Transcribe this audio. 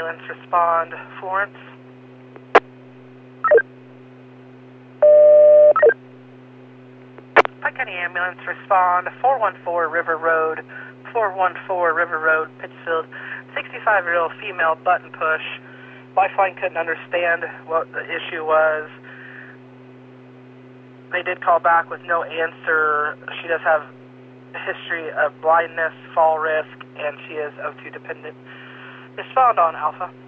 ambulance, respond. Florence. Pike County ambulance, respond. 414 River Road. 414 River Road, Pittsfield. 65-year-old female button push. Lifeline couldn't understand what the issue was. They did call back with no answer. She does have a history of blindness, fall risk, and she is O2 dependent. Respond on Alpha.